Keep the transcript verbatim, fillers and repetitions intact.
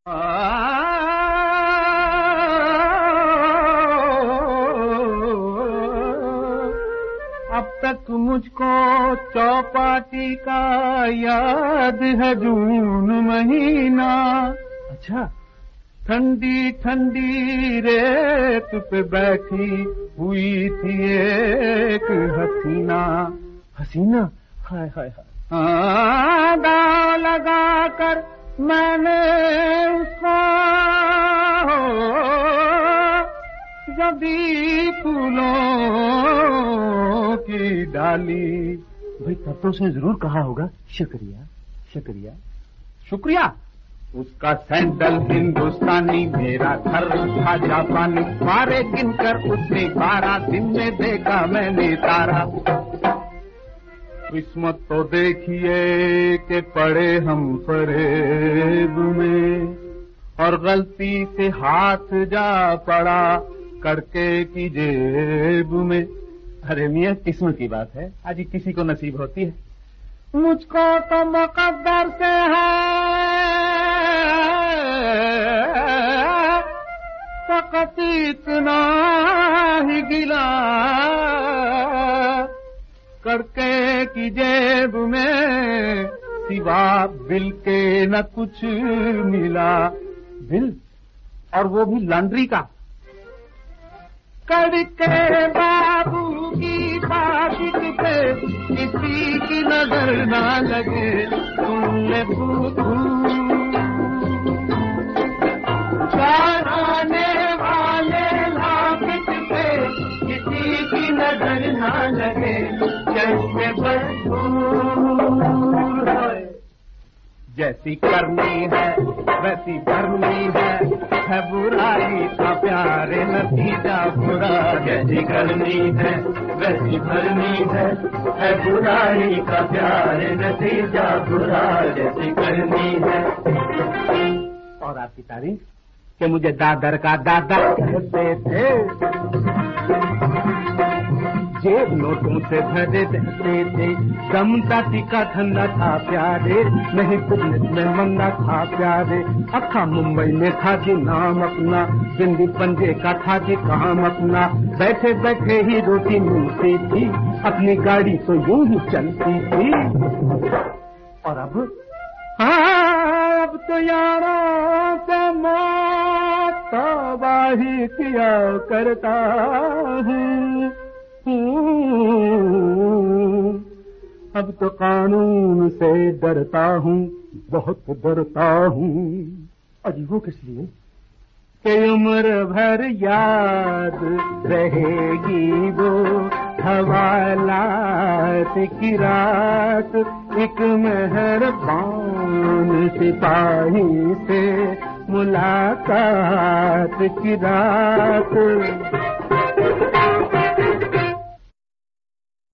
अब तक मुझको चौपाटी का याद है जून महीना। अच्छा, ठंडी ठंडी रेत पे बैठी हुई थी एक हसीना। हसीना? हाय हाय हाय। हाँ, दाव लगा कर मैंने उसको जबी फूलों की डाली। भाई तब तो उसने जरूर कहा होगा शुक्रिया शुक्रिया शुक्रिया। उसका सैंडल हिंदुस्तानी, मेरा घर था जापानी। मारे गिनकर उसने बारह दिन में देखा मैंने तारा। किस्मत तो देखिए कि पड़े हम फरेब में, और गलती से हाथ जा पड़ा कड़के की जेब में। अरे मियां, किस्मत की बात है, आज किसी को नसीब होती है। मुझको तो मुकद्दर से है फकत इतना ही गिला, कड़के की जेब में सिवा बिल के न कुछ मिला। बिल? और वो भी लॉन्ड्री का। कड़के बाबू की पाकिट पे किसी की नजर ना लगे। सुन ले बूढ़ू चढ़ाने वाले लाकिट पे किसी की नजर ना लगे। जैसे बदबूर है, जैसी करनी है वैसी भरनी है, है बुराई का प्यारे नतीजा बुरा। जैसी करनी है वैसी भरनी है, है बुराई का प्यारे नतीजा बुरा। जैसी करनी है। और आपकी तारीफ कि मुझे दादर का दादा कहते थे, जेब नोटों से भरे रहते थे। दमता टिका ठंडा था प्यारे, नहीं बिजनेस में मंगा था प्यारे। अखा मुंबई में था जी नाम अपना, बिंदी पंजे का था जी काम अपना। बैठे बैठे ही रोटी मिलती थी, अपनी गाड़ी तो यूं ही चलती थी। और अब? हाँ, अब तो यारों पे मौत तबाही किया करता हूँ। अब तो कानून से डरता हूँ, बहुत डरता हूँ। अजी वो किस लिए? कि उम्र भर याद रहेगी वो हवालात की रात। एक मेहरबान सिपाही से मुलाकात की रात।